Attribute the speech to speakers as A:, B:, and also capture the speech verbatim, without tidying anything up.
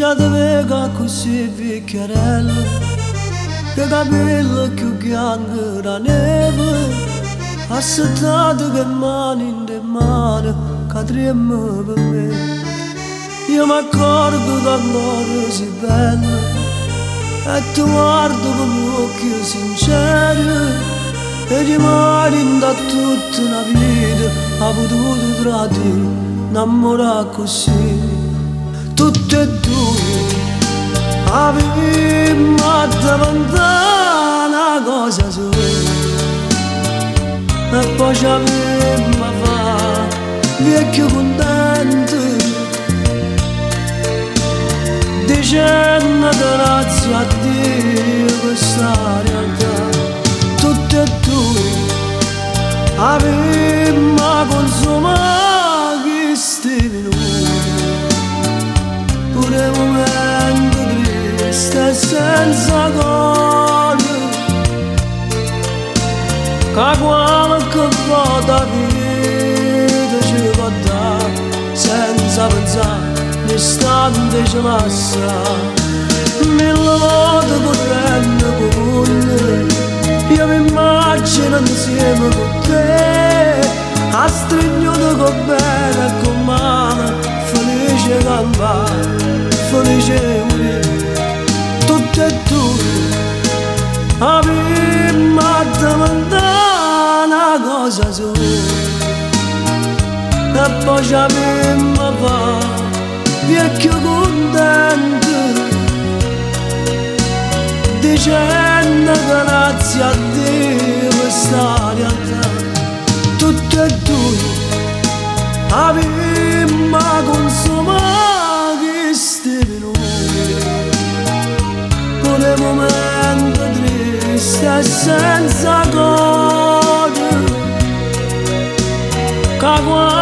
A: già te vega così vecchiarella, che capello più bianco da neve, assettate che mani in te mani, che tremano per me. Io mi accorgo che ancora sei bella, e ti guardo con gli occhi sinceri, e ti mari da tutta una vita, ha potuto tradire, innamorare così. Tutte e due avevamo davanti una cosa sola, e poi ci avevamo fatto vecchio contento, dicendo grazie a Dio questa realtà. Tutte e due avevamo consumato questi minuti, pure momento triste e senza gloria, che qualche volta vita ci può dare, senza pensare l'istante ci passa. Mille volte correndo con te, io mi immagino insieme con te, a stringere con bene e con mano, felice campare, felice morire. Tutte e due avevamo davanti una cosa sola, e poi ci avevamo fatto vecchio contento, dicendo grazie a Dio questa realtà. Tutte e due avevamo consumato questi minuti, pure momento triste e senza gloria, che